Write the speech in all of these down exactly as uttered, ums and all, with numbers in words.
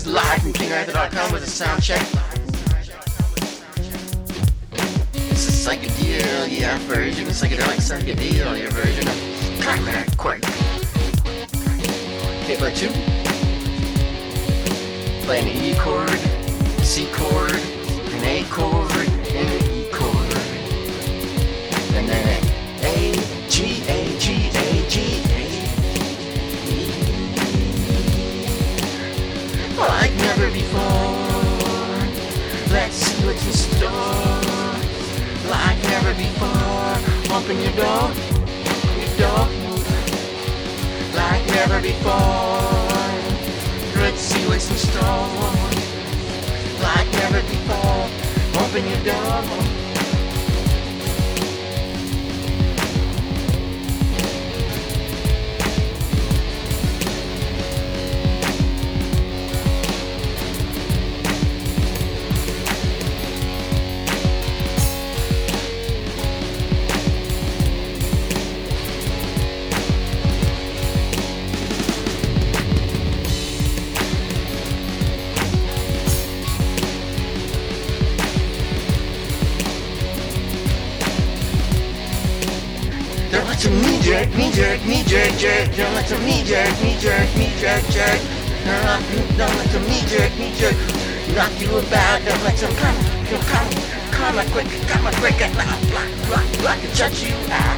is live from king arthur dot com with a sound check. It's a psychedelia version, a psychedelic psychedelia version of Chimeric Quake. Hit by two. Play an E chord, C chord, an A chord, and an E chord. And then an A, G, A, G, A, G, A. Like never before. Let's see what's in store. Like never before. Open your door, your door. Like never before. Let's see what's in store. Like never before. Open your door. Don't let some knee jerk, knee jerk, knee jerk, jerk. Don't let some knee jerk, knee jerk, knee jerk, jerk. Don't let some knee jerk, knee jerk knock you about. Don't let some come, come, come, come a quick, come a quick, and block, block, block, block, and shut you out.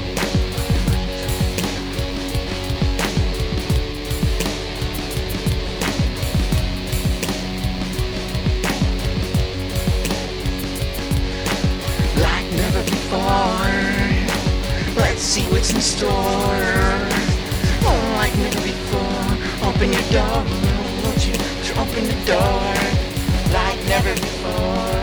Like never before. Let's see what's in store. Oh, like never before. Open your door, won't you? Open the door. Like never before.